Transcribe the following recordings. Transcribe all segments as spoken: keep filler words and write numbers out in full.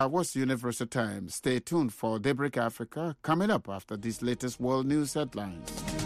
What's Universal Time? Stay tuned for Daybreak Africa coming up after these latest world news headlines.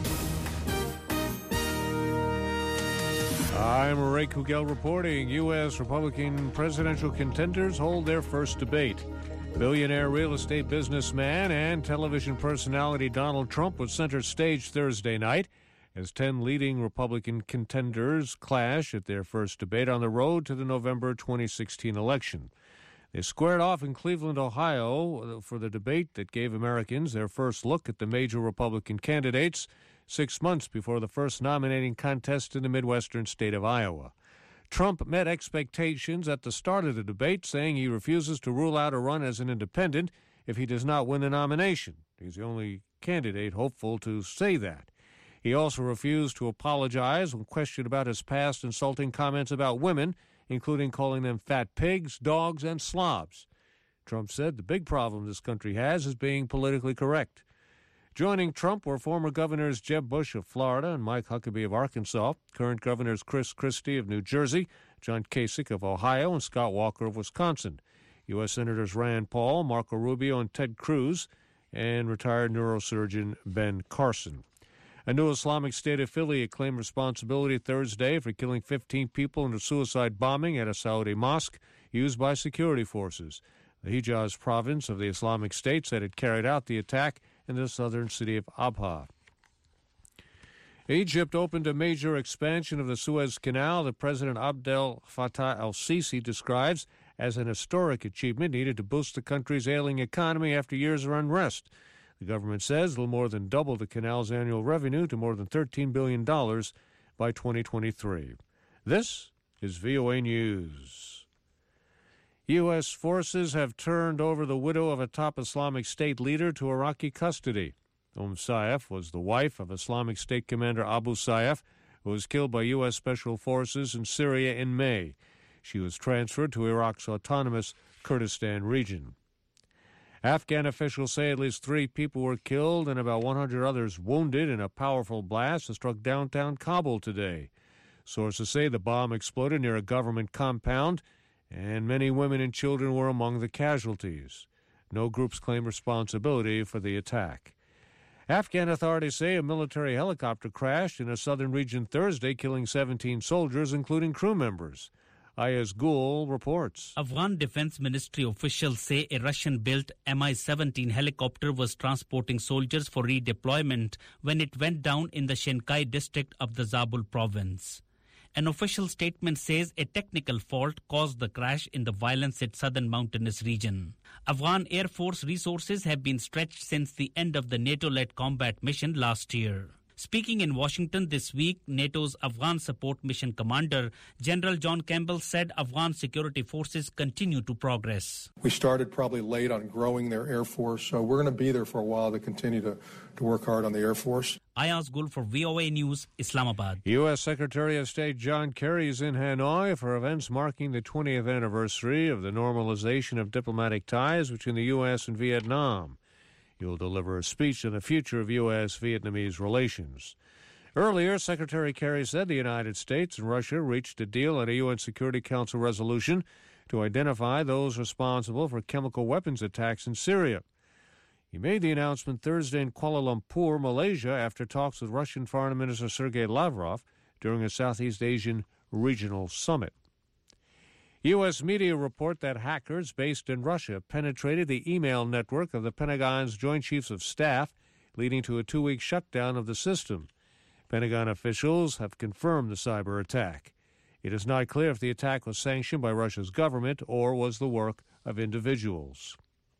I'm Ray Kugel reporting. U S Republican presidential contenders hold their first debate. Billionaire real estate businessman and television personality Donald Trump was center stage Thursday night as ten leading Republican contenders clash at their first debate on the road to the November twenty sixteen election. They squared off in Cleveland, Ohio, for the debate that gave Americans their first look at the major Republican candidates six months before the first nominating contest in the Midwestern state of Iowa. Trump met expectations at the start of the debate, saying he refuses to rule out a run as an independent if he does not win the nomination. He's the only candidate hopeful to say that. He also refused to apologize when questioned about his past insulting comments about women, including calling them fat pigs, dogs, and slobs. Trump said the big problem this country has is being politically correct. Joining Trump were former governors Jeb Bush of Florida and Mike Huckabee of Arkansas, current governors Chris Christie of New Jersey, John Kasich of Ohio, and Scott Walker of Wisconsin, U S Senators Rand Paul, Marco Rubio, and Ted Cruz, and retired neurosurgeon Ben Carson. A new Islamic State affiliate claimed responsibility Thursday for killing fifteen people in a suicide bombing at a Saudi mosque used by security forces. The Hijaz province of the Islamic State said it carried out the attack in the southern city of Abha. Egypt opened a major expansion of the Suez Canal that President Abdel Fattah al-Sisi describes as an historic achievement needed to boost the country's ailing economy after years of unrest. The government says it will more than double the canal's annual revenue to more than thirteen billion dollars by twenty twenty-three. This is V O A News. U S forces have turned over the widow of a top Islamic State leader to Iraqi custody. Umm Saif was the wife of Islamic State commander Abu Sayyaf, who was killed by U S Special Forces in Syria in May. She was transferred to Iraq's autonomous Kurdistan region. Afghan officials say at least three people were killed and about one hundred others wounded in a powerful blast that struck downtown Kabul today. Sources say the bomb exploded near a government compound, and many women and children were among the casualties. No groups claim responsibility for the attack. Afghan authorities say a military helicopter crashed in a southern region Thursday, killing seventeen soldiers, including crew members. Ayaz Gul reports. Afghan Defense Ministry officials say a Russian-built M I seventeen helicopter was transporting soldiers for redeployment when it went down in the Shenkai district of the Zabul province. An official statement says a technical fault caused the crash in the violence-hit southern mountainous region. Afghan Air Force resources have been stretched since the end of the NATO-led combat mission last year. Speaking in Washington this week, NATO's Afghan Support Mission Commander, General John Campbell, said Afghan security forces continue to progress. We started probably late on growing their Air Force, so we're going to be there for a while to continue to, to work hard on the Air Force. Ayaz Gul for V O A News, Islamabad. U S Secretary of State John Kerry is in Hanoi for events marking the twentieth anniversary of the normalization of diplomatic ties between the U S and Vietnam. He will deliver a speech on the future of U S Vietnamese relations. Earlier, Secretary Kerry said the United States and Russia reached a deal on a U N Security Council resolution to identify those responsible for chemical weapons attacks in Syria. He made the announcement Thursday in Kuala Lumpur, Malaysia, after talks with Russian Foreign Minister Sergei Lavrov during a Southeast Asian regional summit. U S media report that hackers based in Russia penetrated the email network of the Pentagon's Joint Chiefs of Staff, leading to a two-week shutdown of the system. Pentagon officials have confirmed the cyber attack. It is not clear if the attack was sanctioned by Russia's government or was the work of individuals.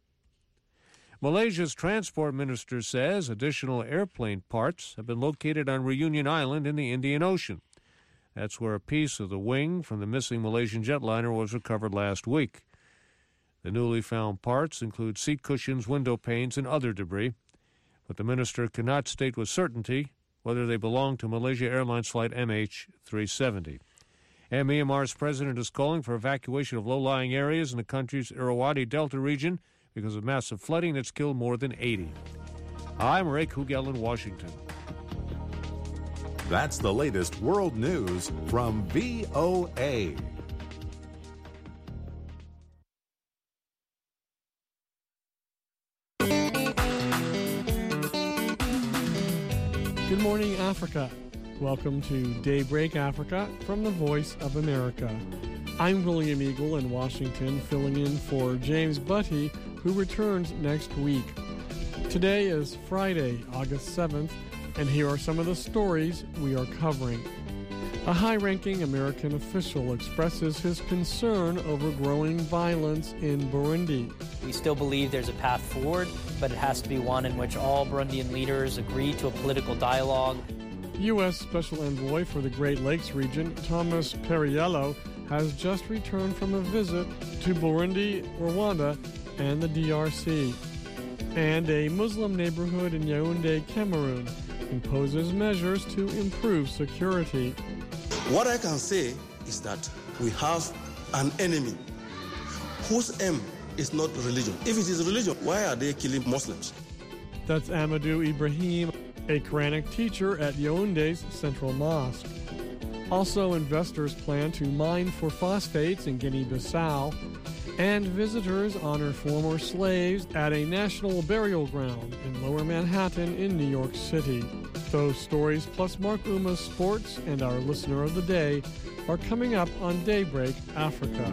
Malaysia's transport minister says additional airplane parts have been located on Reunion Island in the Indian Ocean. That's where a piece of the wing from the missing Malaysian jetliner was recovered last week. The newly found parts include seat cushions, window panes, and other debris, but the minister cannot state with certainty whether they belong to Malaysia Airlines flight M H three seventy. And Myanmar's president is calling for evacuation of low-lying areas in the country's Irrawaddy Delta region because of massive flooding that's killed more than eighty. I'm Ray Kugel in Washington. That's the latest world news from V O A. Good morning, Africa. Welcome to Daybreak Africa from the Voice of America. I'm William Eagle in Washington, filling in for James Butty, who returns next week. Today is Friday, August seventh, and here are some of the stories we are covering. A high-ranking American official expresses his concern over growing violence in Burundi. We still believe there's a path forward, but it has to be one in which all Burundian leaders agree to a political dialogue. U S Special Envoy for the Great Lakes region, Thomas Perriello, has just returned from a visit to Burundi, Rwanda, and the D R C. And a Muslim neighborhood in Yaoundé, Cameroon, imposes measures to improve security. What I can say is that we have an enemy whose aim is not religion. If it is religion, why are they killing Muslims? That's Amadou Ibrahim, a Quranic teacher at Yaoundé's Central Mosque. Also, investors plan to mine for phosphates in Guinea-Bissau, and visitors honor former slaves at a national burial ground in Lower Manhattan in New York City. Those stories, plus Mark Uma's sports and our listener of the day, are coming up on Daybreak Africa.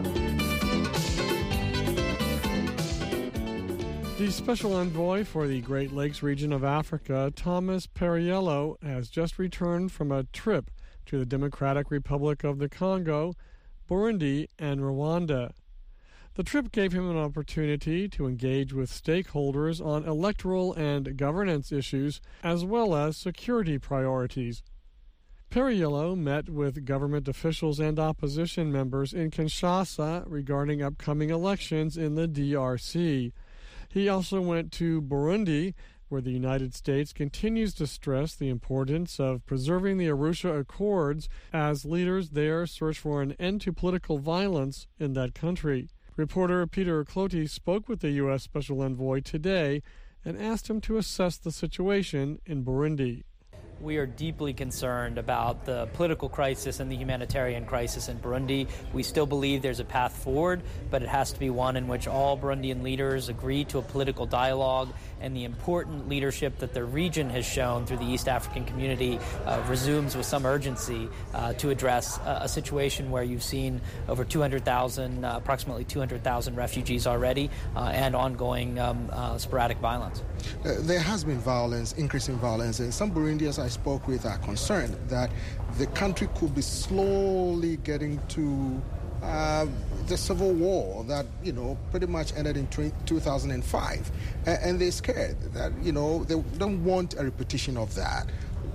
The Special Envoy for the Great Lakes region of Africa, Thomas Perriello, has just returned from a trip to the Democratic Republic of the Congo, Burundi, and Rwanda. The trip gave him an opportunity to engage with stakeholders on electoral and governance issues, as well as security priorities. Perriello met with government officials and opposition members in Kinshasa regarding upcoming elections in the D R C. He also went to Burundi, where the United States continues to stress the importance of preserving the Arusha Accords as leaders there search for an end to political violence in that country. Reporter Peter Cloty spoke with the U S Special Envoy today and asked him to assess the situation in Burundi. We are deeply concerned about the political crisis and the humanitarian crisis in Burundi. We still believe there's a path forward, but it has to be one in which all Burundian leaders agree to a political dialogue, and the important leadership that the region has shown through the East African community uh, resumes with some urgency uh, to address uh, a situation where you've seen over two hundred thousand, uh, approximately two hundred thousand refugees already, uh, and ongoing um, uh, sporadic violence. Uh, there has been violence, increasing violence, and some Burundians I spoke with are concerned that the country could be slowly getting to uh, the civil war that, you know, pretty much ended in two thousand five. And, and they're scared that, you know, they don't want a repetition of that.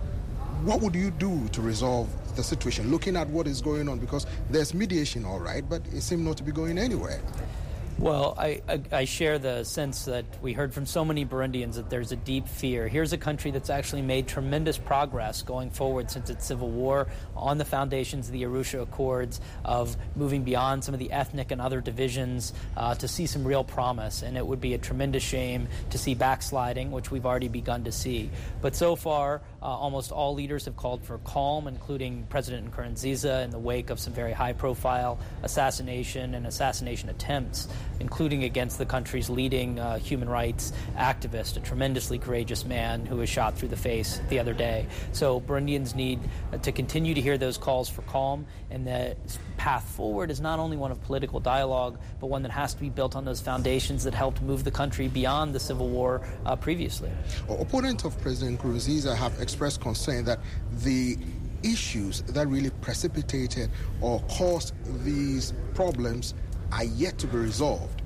What would you do to resolve the situation, looking at what is going on? Because there's mediation, all right, but it seems not to be going anywhere. Well, I, I, I share the sense that we heard from so many Burundians that there's a deep fear. Here's a country that's actually made tremendous progress going forward since its civil war on the foundations of the Arusha Accords, of moving beyond some of the ethnic and other divisions uh, to see some real promise. And it would be a tremendous shame to see backsliding, which we've already begun to see. But so far, uh, almost all leaders have called for calm, including President Nkurunziza, in the wake of some very high-profile assassination and assassination attempts, including against the country's leading uh, human rights activist, a tremendously courageous man who was shot through the face the other day. So Burundians need uh, to continue to hear those calls for calm, and the path forward is not only one of political dialogue, but one that has to be built on those foundations that helped move the country beyond the civil war uh, previously. Opponents of President Nkurunziza have expressed concern that the issues that really precipitated or caused these problems are yet to be resolved.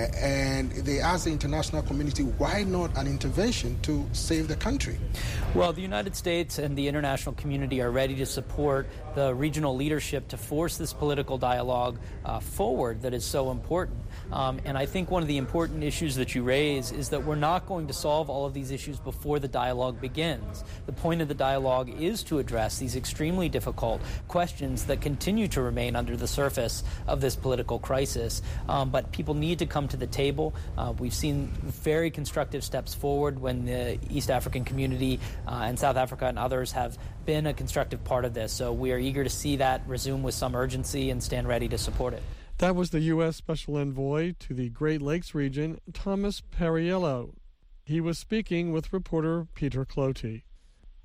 And they ask the international community, why not an intervention to save the country? Well, the United States and the international community are ready to support the regional leadership to force this political dialogue uh, forward that is so important. Um, and I think one of the important issues that you raise is that we're not going to solve all of these issues before the dialogue begins. The point of the dialogue is to address these extremely difficult questions that continue to remain under the surface of this political crisis. Um, but people need to come to the table. Uh, we've seen very constructive steps forward when the East African community uh, and South Africa and others have been a constructive part of this. So we are eager to see that resume with some urgency and stand ready to support it. That was the U S Special Envoy to the Great Lakes region, Thomas Perriello. He was speaking with reporter Peter Cloty.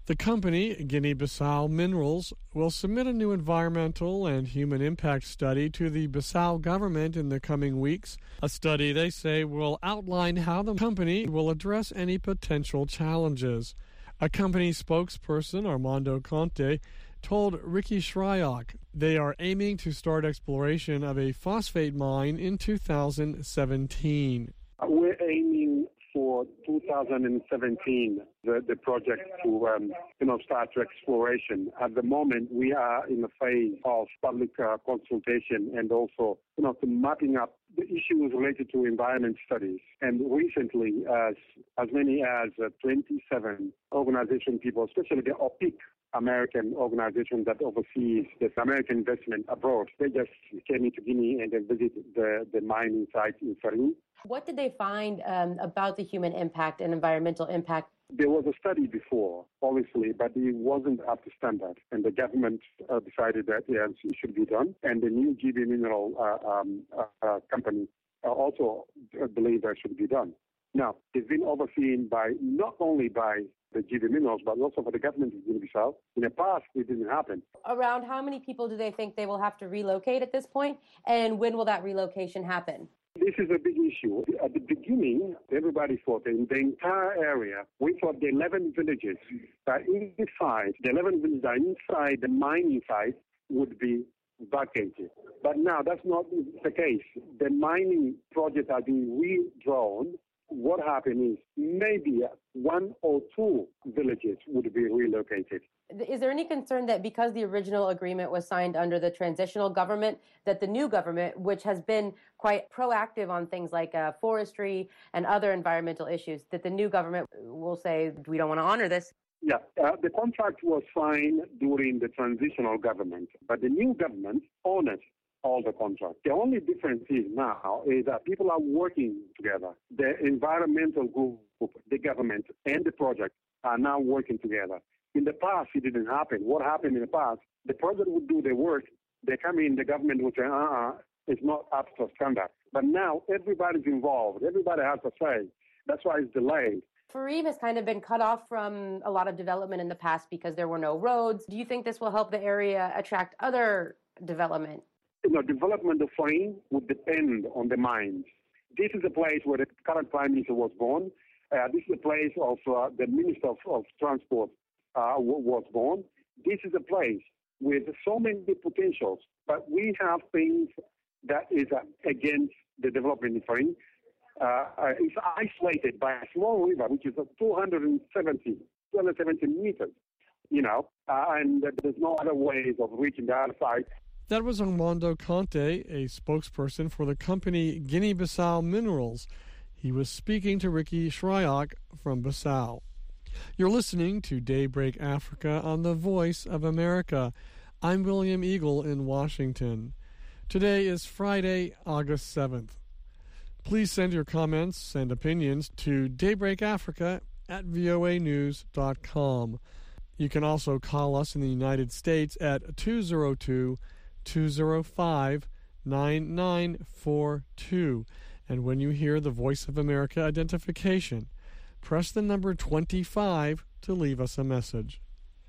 The company, Guinea-Bissau Minerals, will submit a new environmental and human impact study to the Bissau government in the coming weeks. A study, they say, will outline how the company will address any potential challenges. A company spokesperson, Armando Conte, told Ricky Shryock they are aiming to start exploration of a phosphate mine in two thousand seventeen. We're aiming for two thousand seventeen, the, the project to um, you know, start to exploration. At the moment, we are in a phase of public uh, consultation and also you know, to mapping up the issues related to environment studies. And recently, as as many as uh, twenty-seven organization people, especially the O P I C, American organization that oversees the American investment abroad, they just came into Guinea and they visited the, the mining site in Farin. What did they find um, about the human impact and environmental impact? There was a study before, obviously, but it wasn't up to standard. And the government uh, decided that yes, it should be done. And the new G B Mineral uh, um, uh, uh, company uh, also uh, believe that should be done. Now, it's been overseen by not only by the G B Minerals, but also by the government of Guinea-Bissau. In the past, it didn't happen. Around how many people do they think they will have to relocate at this point? And when will that relocation happen? This is a big issue. At the beginning, everybody thought in the entire area, we thought the eleven villages that inside, the eleven villages that inside the mining site would be vacated. But now that's not the case. The mining project are being redrawn. What happened is maybe one or two villages would be relocated. Is there any concern that because the original agreement was signed under the transitional government, that the new government, which has been quite proactive on things like uh, forestry and other environmental issues, that the new government will say, we don't want to honor this? Yeah, uh, the contract was signed during the transitional government, but the new government honored all the contracts. The only difference is now is that people are working together. The environmental group, the government, and the project are now working together. In the past, it didn't happen. What happened in the past, the project would do their work, they come in, the government would say, uh-uh, it's not up to standard. But now everybody's involved. Everybody has a say. That's why it's delayed. Farim has kind of been cut off from a lot of development in the past because there were no roads. Do you think this will help the area attract other development? You know, development of Farim would depend on the mines. This is the place where the current Prime Minister was born. Uh, this is the place of uh, the Minister of, of Transport uh, was born. This is a place with so many potentials, but we have things that is uh, against the development in Farim. Uh, uh, it's isolated by a small river, which is uh, two hundred seventy meters, you know, uh, and there's no other ways of reaching the other side. That was Armando Conte, a spokesperson for the company Guinea-Bissau Minerals. He was speaking to Ricky Shryock from Bissau. You're listening to Daybreak Africa on the Voice of America. I'm William Eagle in Washington. Today is Friday, August seventh. Please send your comments and opinions to daybreakafrica at voa news dot com. You can also call us in the United States at two oh two, two oh five, nine nine four two. And when you hear the Voice of America identification, press the number twenty-five to leave us a message.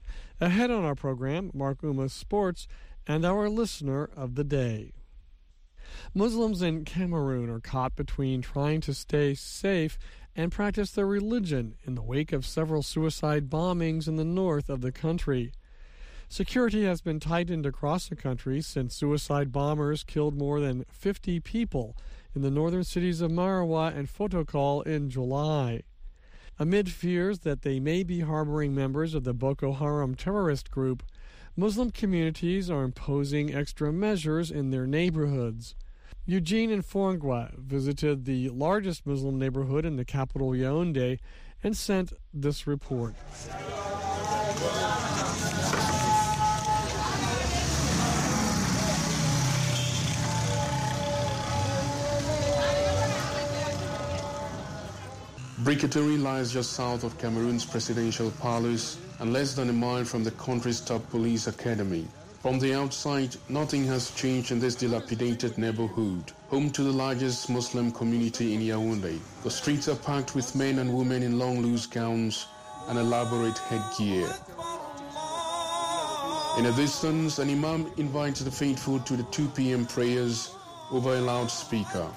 Ahead on our program, Mark Uma's Sports and our listener of the day. Muslims in Cameroon are caught between trying to stay safe and practice their religion in the wake of several suicide bombings in the north of the country. Security has been tightened across the country since suicide bombers killed more than fifty people in the northern cities of Marawa and Fotokol in July. Amid fears that they may be harboring members of the Boko Haram terrorist group, Muslim communities are imposing extra measures in their neighborhoods. Eugene Infongwa visited the largest Muslim neighborhood in the capital Yaoundé and sent this report. Briqueterie lies just south of Cameroon's presidential palace and less than a mile from the country's top police academy. From the outside, nothing has changed in this dilapidated neighborhood, home to the largest Muslim community in Yaoundé. The streets are packed with men and women in long loose gowns, and elaborate headgear. In a distance, an imam invites the faithful to the two p.m. prayers over a loudspeaker.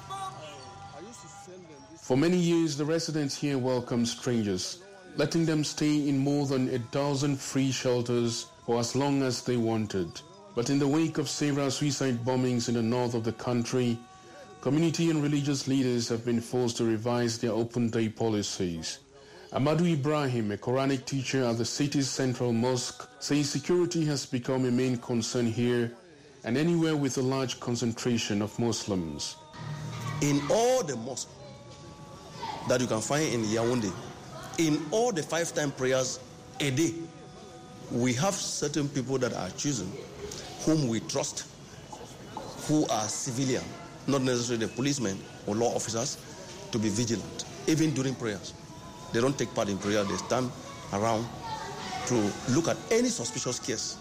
For many years, the residents here welcome strangers, letting them stay in more than a dozen free shelters for as long as they wanted. But in the wake of several suicide bombings in the north of the country, community and religious leaders have been forced to revise their open-day policies. Amadou Ibrahim, a Quranic teacher at the city's central mosque, says security has become a main concern here and anywhere with a large concentration of Muslims. In all the mosques that you can find in Yaoundé, in all the five-time prayers a day, we have certain people that are chosen whom we trust, who are civilian, not necessarily the policemen or law officers, to be vigilant, even during prayers. They don't take part in prayer, they stand around to look at any suspicious case.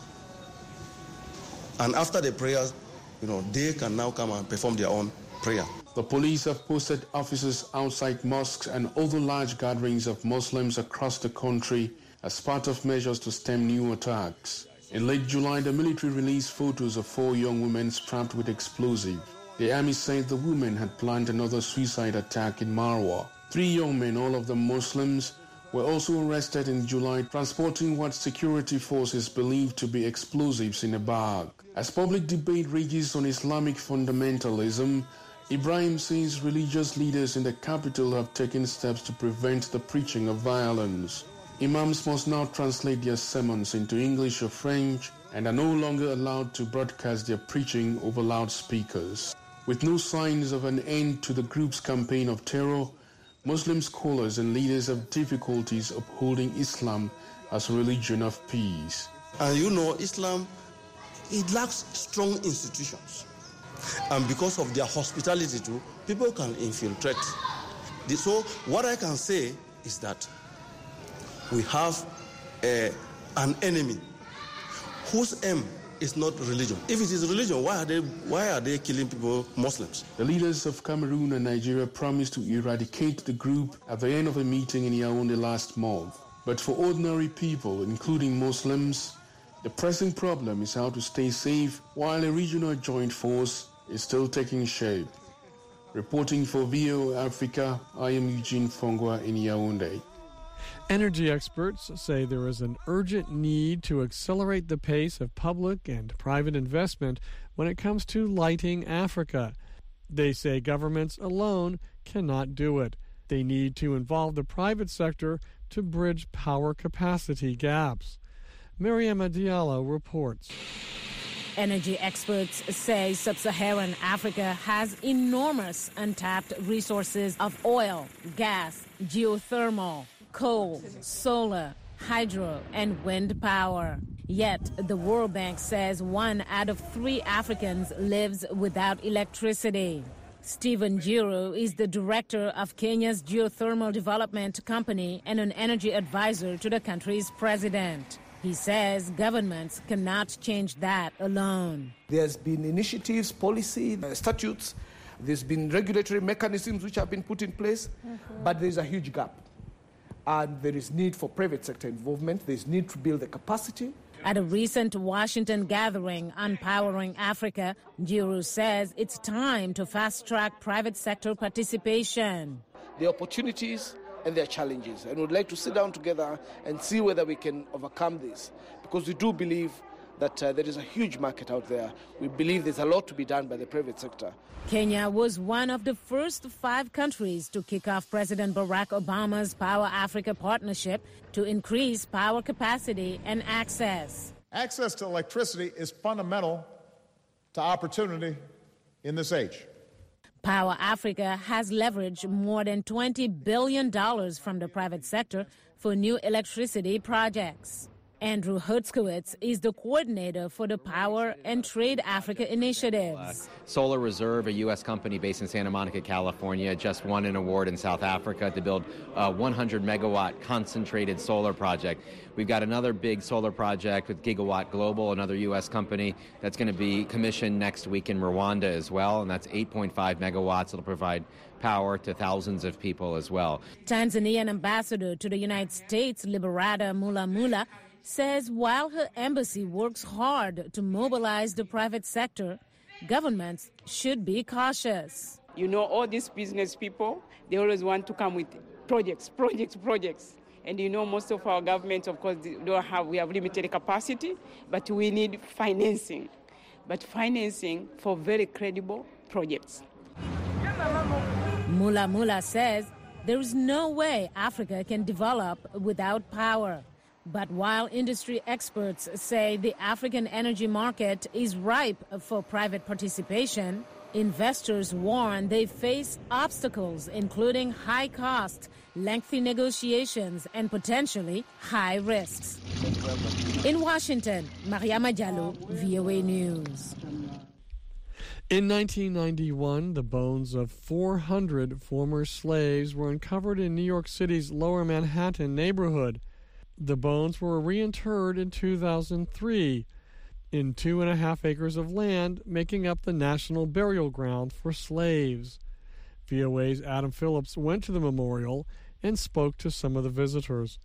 And after the prayers, you know, they can now come and perform their own prayer. The police have posted officers outside mosques and other large gatherings of Muslims across the country as part of measures to stem new attacks. In late July, the military released photos of four young women strapped with explosives. The army said the women had planned another suicide attack in Marwa. Three young men, all of them Muslims, were also arrested in July transporting what security forces believed to be explosives in a bag. As public debate rages on Islamic fundamentalism, Ibrahim says religious leaders in the capital have taken steps to prevent the preaching of violence. Imams must now translate their sermons into English or French and are no longer allowed to broadcast their preaching over loudspeakers. With no signs of an end to the group's campaign of terror, Muslim scholars and leaders have difficulties upholding Islam as a religion of peace. And you know, Islam, it lacks strong institutions. And because of their hospitality too, people can infiltrate. So what I can say is that we have a, an enemy whose aim is not religion. If it is religion, why are they why are they killing people, Muslims? The leaders of Cameroon and Nigeria promised to eradicate the group at the end of a meeting in Yaoundé last month. But for ordinary people, including Muslims, the pressing problem is how to stay safe while a regional joint force is still taking shape. Reporting for V O A Africa, I am Eugene Fongwa in Yaoundé. Energy experts say there is an urgent need to accelerate the pace of public and private investment when it comes to lighting Africa. They say governments alone cannot do it. They need to involve the private sector to bridge power capacity gaps. Mariama Diallo reports. Energy experts say sub-Saharan Africa has enormous untapped resources of oil, gas, geothermal, coal, solar, hydro, and wind power. Yet, the World Bank says one out of three Africans lives without electricity. Stephen Jiro is the director of Kenya's Geothermal Development Company and an energy advisor to the country's president. He says governments cannot change that alone. There's been initiatives, policy, uh, statutes. There's been regulatory mechanisms which have been put in place, mm-hmm. but there's a huge gap. And there is need for private sector involvement. There's need to build the capacity. At a recent Washington gathering on Powering Africa, Jiro says it's time to fast-track private sector participation. The opportunities and their challenges, and we'd like to sit down together and see whether we can overcome this, because we do believe that uh, there is a huge market out there. We believe there's a lot to be done by the private sector. Kenya was one of the first five countries to kick off President Barack Obama's Power Africa partnership to increase power capacity and access. Access to electricity is fundamental to opportunity in this age. Power Africa has leveraged more than twenty billion dollars from the private sector for new electricity projects. Andrew Hertzkowitz is the coordinator for the Power and Trade Africa initiatives. Solar Reserve, a U S company based in Santa Monica, California, just won an award in South Africa to build a one hundred megawatt concentrated solar project. We've got another big solar project with Gigawatt Global, another U S company that's going to be commissioned next week in Rwanda as well, and that's eight point five megawatts. It'll provide power to thousands of people as well. Tanzanian ambassador to the United States, Liberata Mulamula, says while her embassy works hard to mobilize the private sector, governments should be cautious. You know, all these business people, they always want to come with projects, projects, projects. And you know, most of our governments, of course, they don't have, we have limited capacity, but we need financing. But financing for very credible projects. Mula Mula says there is no way Africa can develop without power. But while industry experts say the African energy market is ripe for private participation, investors warn they face obstacles including high costs, lengthy negotiations, and potentially high risks. In Washington, Mariama Diallo, V O A News. In nineteen ninety-one, the bones of four hundred former slaves were uncovered in New York City's Lower Manhattan neighborhood. The bones were reinterred in two thousand three in two and a half acres of land, making up the national burial ground for slaves. V O A's Adam Phillips went to the memorial and spoke to some of the visitors.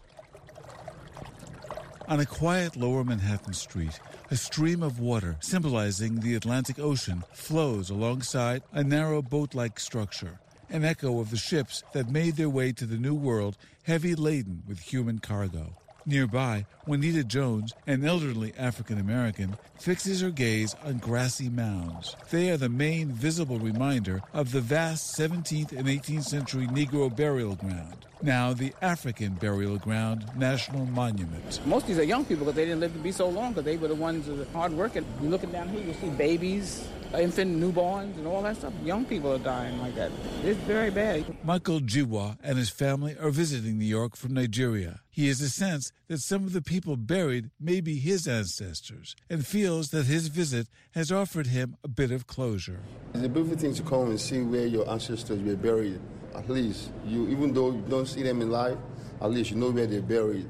On a quiet Lower Manhattan street, a stream of water symbolizing the Atlantic Ocean flows alongside a narrow boat-like structure, an echo of the ships that made their way to the New World heavy laden with human cargo. Nearby, Juanita Jones, an elderly African-American, fixes her gaze on grassy mounds. They are the main visible reminder of the vast seventeenth and eighteenth century Negro burial ground, now the African Burial Ground National Monument. Most of these are young people because they didn't live to be so long, because they were the ones that were hard working. You're looking down here, you see babies, infant newborns, and all that stuff. Young people are dying like that. It's very bad. Michael Jiwa and his family are visiting New York from Nigeria. He has a sense that some of the people buried may be his ancestors and feels that his visit has offered him a bit of closure. It's a beautiful thing to come and see where your ancestors were buried. At least, you, even though you don't see them in life, at least you know where they're buried.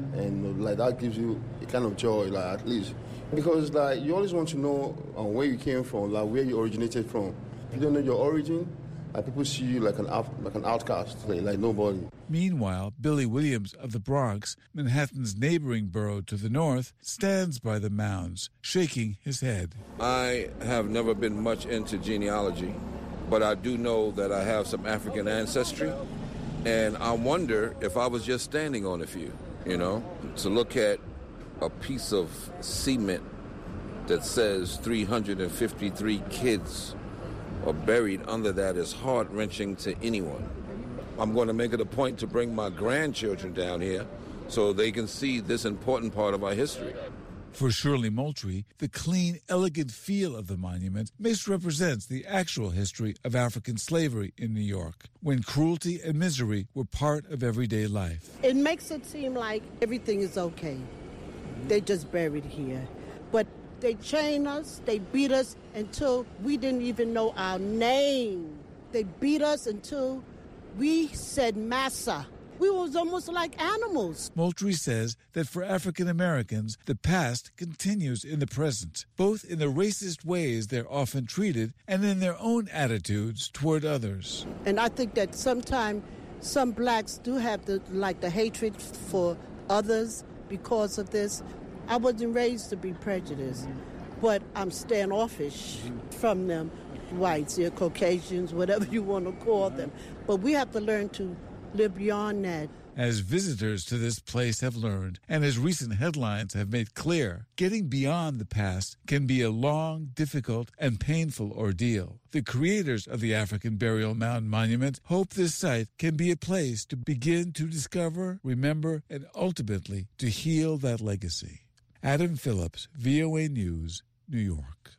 And like that gives you a kind of joy, like at least. Because like you always want to know uh, where you came from, like where you originated from. If you don't know your origin, like people see you like an out, like an outcast, like, like nobody. Meanwhile, Billy Williams of the Bronx, Manhattan's neighboring borough to the north, stands by the mounds, shaking his head. I have never been much into genealogy, but I do know that I have some African ancestry, and I wonder if I was just standing on a few, you know, to look at a piece of cement that says three hundred fifty-three kids are buried under that is heart-wrenching to anyone. I'm going to make it a point to bring my grandchildren down here so they can see this important part of our history. For Shirley Moultrie, the clean, elegant feel of the monument misrepresents the actual history of African slavery in New York, when cruelty and misery were part of everyday life. It makes it seem like everything is okay. They just buried here. But they chained us, they beat us until we didn't even know our name. They beat us until we said massa. We was almost like animals. Moultrie says that for African Americans, the past continues in the present, both in the racist ways they're often treated and in their own attitudes toward others. And I think that sometimes some blacks do have the like the hatred for others because of this. I wasn't raised to be prejudiced, but I'm standoffish from them. Whites, they're Caucasians, whatever you want to call them. But we have to learn to live beyond that. As visitors to this place have learned, and as recent headlines have made clear, getting beyond the past can be a long, difficult, and painful ordeal. The creators of the African Burial Mound Monument hope this site can be a place to begin to discover, remember, and ultimately to heal that legacy. Adam Phillips, V O A News, New York.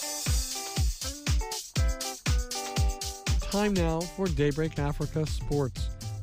Time now for Daybreak Africa Sports.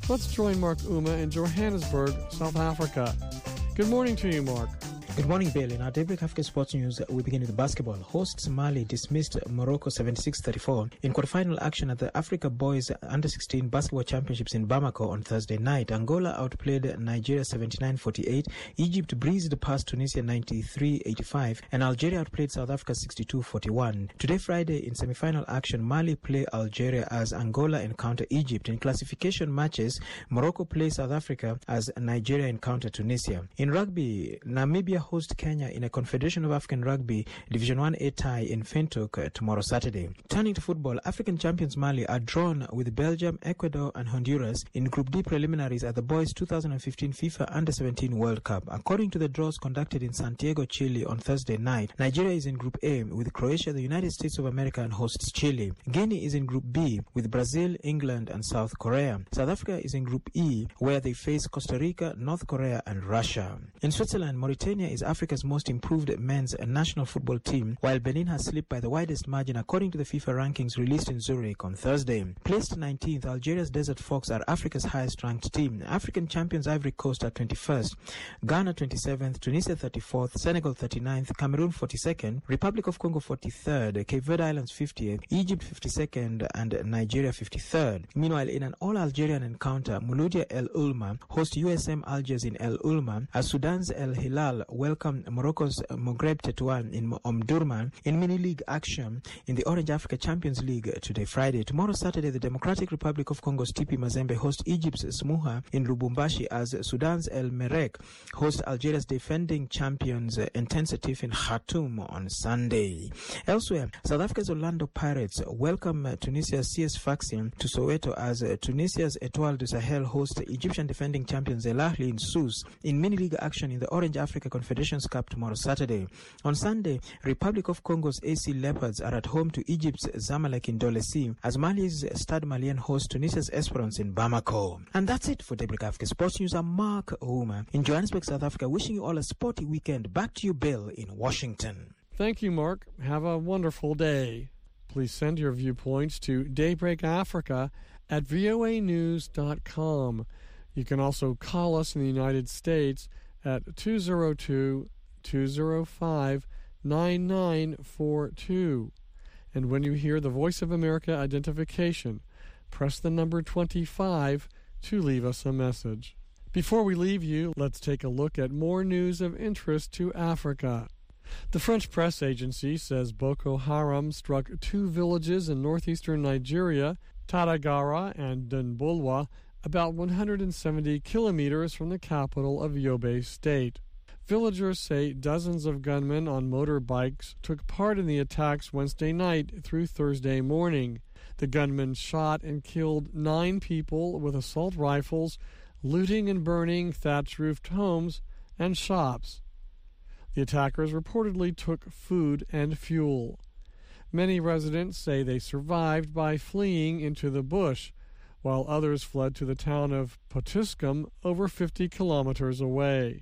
Let's join Mark Uma in Johannesburg, South Africa. Good morning to you, Mark. Good morning, Bill. In our Daybreak Africa Sports News, we begin with basketball. Hosts Mali dismissed Morocco seventy-six thirty-four in quarterfinal action at the Africa Boys Under sixteen Basketball Championships in Bamako on Thursday night. Angola outplayed Nigeria seventy-nine forty-eight, Egypt breezed past Tunisia ninety-three eighty-five, and Algeria outplayed South Africa sixty-two forty-one. Today, Friday, in semi-final action, Mali play Algeria as Angola encounter Egypt. In classification matches, Morocco play South Africa as Nigeria encounter Tunisia. In rugby, Namibia host Kenya in a Confederation of African Rugby Division one A tie in Fintok uh, tomorrow Saturday. Turning to football, African champions Mali are drawn with Belgium, Ecuador and Honduras in Group D preliminaries at the Boys two thousand fifteen FIFA Under seventeen World Cup. According to the draws conducted in Santiago, Chile on Thursday night, Nigeria is in Group A with Croatia, the United States of America and hosts Chile. Guinea is in Group B with Brazil, England and South Korea. South Africa is in Group E where they face Costa Rica, North Korea and Russia. In Switzerland, Mauritania is Africa's most improved men's national football team, while Benin has slipped by the widest margin according to the FIFA rankings released in Zurich on Thursday. Placed nineteenth, Algeria's Desert Fox are Africa's highest-ranked team. African champions Ivory Coast are twenty-first, Ghana twenty-seventh, Tunisia thirty-fourth, Senegal thirty-ninth, Cameroon forty-second, Republic of Congo forty-third, Cape Verde Islands fiftieth, Egypt fifty-second, and Nigeria fifty-third. Meanwhile, in an all-Algerian encounter, Mouloudia El Ulma host U S M Algiers in El Ulma as Sudan's El Hilal welcome Morocco's Maghreb Tetouan in Omdurman in mini-league action in the Orange Africa Champions League today, Friday. Tomorrow, Saturday, the Democratic Republic of Congo's T P Mazembe host Egypt's Smuha in Lubumbashi as Sudan's El Merreikh host Algeria's defending champions Intensitif in Khartoum on Sunday. Elsewhere, South Africa's Orlando Pirates welcome Tunisia's C S Sfaxien to Soweto as Tunisia's Etoile du Sahel host Egyptian defending champions El Ahly in Sousse in mini-league action in the Orange Africa Confederations Cup tomorrow Saturday. On Sunday, Republic of Congo's A C Leopards are at home to Egypt's Zamalek in Dolesi as Mali's Stade Malien hosts Tunisia's Esperance in Bamako. And that's it for Daybreak Africa Sports News. I'm Mark Ouma in Johannesburg, South Africa, wishing you all a sporty weekend. Back to you, Bill, in Washington. Thank you, Mark. Have a wonderful day. Please send your viewpoints to Daybreak Africa at voa news dot com. You can also call us in the United States at two oh two, two oh five, nine nine four two. And when you hear the Voice of America identification, press the number twenty-five to leave us a message. Before we leave you, let's take a look at more news of interest to Africa. The French press agency says Boko Haram struck two villages in northeastern Nigeria, Taragara and Dunbolwa, about one hundred seventy kilometers from the capital of Yobe State. Villagers say dozens of gunmen on motorbikes took part in the attacks Wednesday night through Thursday morning. The gunmen shot and killed nine people with assault rifles, looting and burning thatch-roofed homes and shops. The attackers reportedly took food and fuel. Many residents say they survived by fleeing into the bush, while others fled to the town of Potiskum, over fifty kilometers away.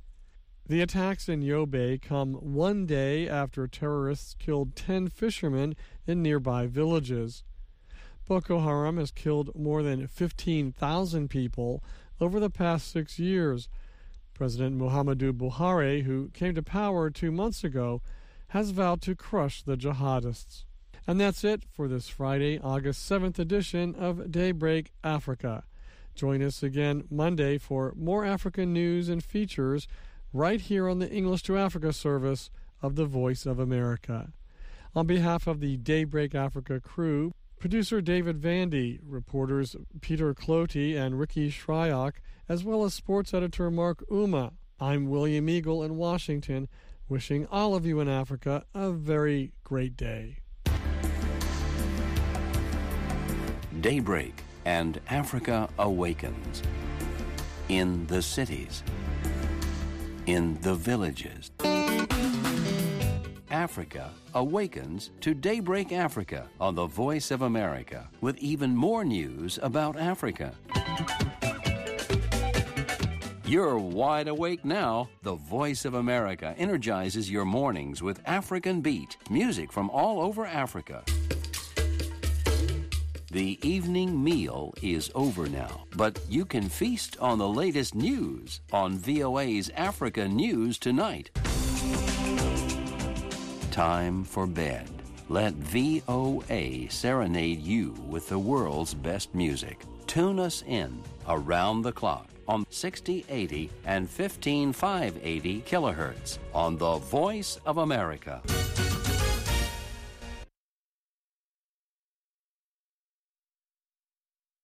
The attacks in Yobe come one day after terrorists killed ten fishermen in nearby villages. Boko Haram has killed more than fifteen thousand people over the past six years. President Muhammadu Buhari, who came to power two months ago, has vowed to crush the jihadists. And that's it for this Friday, August seventh edition of Daybreak Africa. Join us again Monday for more African news and features right here on the English to Africa service of the Voice of America. On behalf of the Daybreak Africa crew, producer David Vandy, reporters Peter Cloty and Ricky Shryock, as well as sports editor Mark Uma, I'm William Eagle in Washington, wishing all of you in Africa a very great day. Daybreak and Africa Awakens. In the cities. In the villages. Africa awakens to Daybreak Africa on the Voice of America with even more news about Africa. You're wide awake now. The Voice of America energizes your mornings with African Beat, music from all over Africa. The evening meal is over now, but you can feast on the latest news on V O A's Africa News Tonight. Time for bed. Let V O A serenade you with the world's best music. Tune us in around the clock on sixty eighty and fifteen five eighty kilohertz on the Voice of America.